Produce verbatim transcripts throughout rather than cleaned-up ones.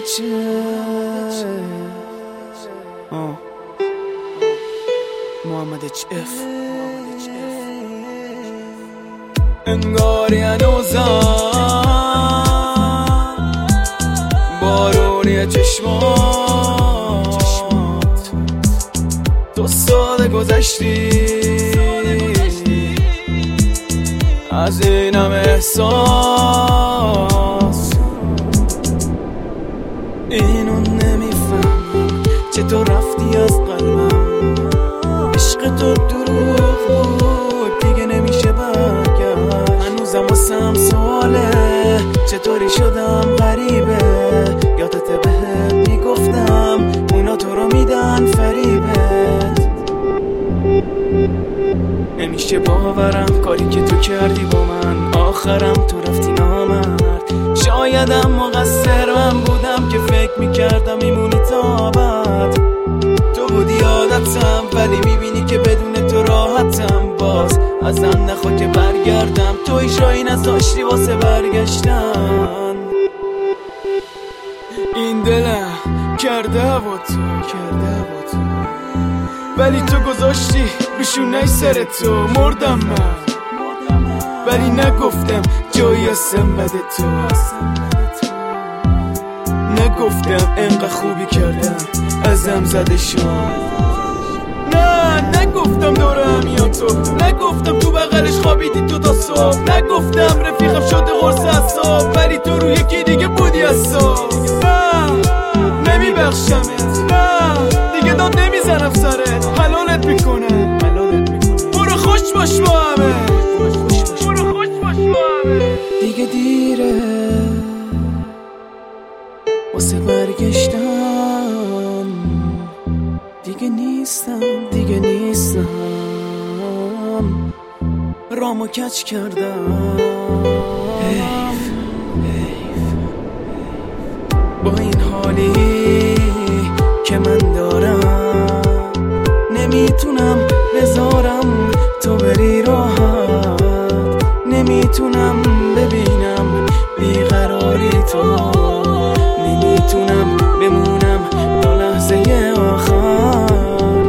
چه آه. محمد اچ اف انگاری هنوزم بارونی چشمات تو ساده گذشتی از این همه احساس. اینو نمیفهمم چطور رفتی از قلبم، عشق تو دروغ بود دیگه نمیشه برگشت. هنوزم واسم سواله چطوری شدم غریبه، یادت بهت میگفتم اونا تو رو میدن فریبت. نمیشه باورم کاری که تو کردی با من، آخرم تو رفتی نامرد. شایدم مقصر من بودم که فکر میکردم میمونی تا ابد. تو بودی عادتم ولی میبینی که بدون تو راحتم. باز ازم نخوا که برگردم، تو هیچ راهی نذاشتی واسه برگشتن. این دلم کرده با تو کرده با تو ولی تو گذاشتی روشونای سر تو. مردم من ولی نگفتم جایی هستم بده تو. نگفتم انقدر خوبی کردم ازم زده شد. نه نگفتم دورم یا تو، نگفتم تو بغلش خوابیدی تو تا صبح. نگفتم رفیقم شده قرص اصاب ولی تو رو یکی دیگه بودی اصاب. نه نمیبخشمت، نه دیگه داد نمیزنم سرت. حلالت میکنم برو خوش باش با همه، برو خوش باش با همه. دیگه دیره واسه برگشتن، دیگه نیستم دیگه نیستم. رامو کچ کردم حیف حیف با این حالی که من دارم. نمیتونم بذارم تو بری راحت، نمیتونم ببینم بیقراری تو، نمیتونم بمونم تا لحظه آخر.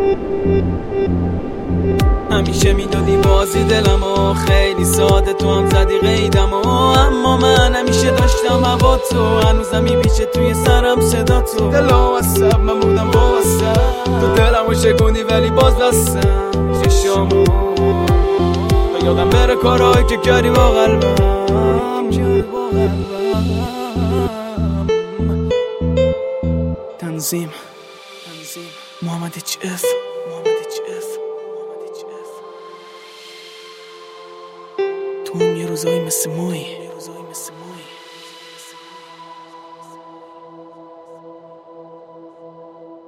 همیشه میدادی بازی دلمو، خیلی ساده تو هم زدی قیدمو. اما من همیشه داشتم هوا تو، هنوزم میپیچه توی سرم صدا تو. دلم واسب من بودم با واسب، تو دلمو شکوندی ولی باز بستم چشامو تا یادم بره کارهایی که کردی با قلبم. تنظیم محمد اچ اف تو هم یه روزایی مثل مایی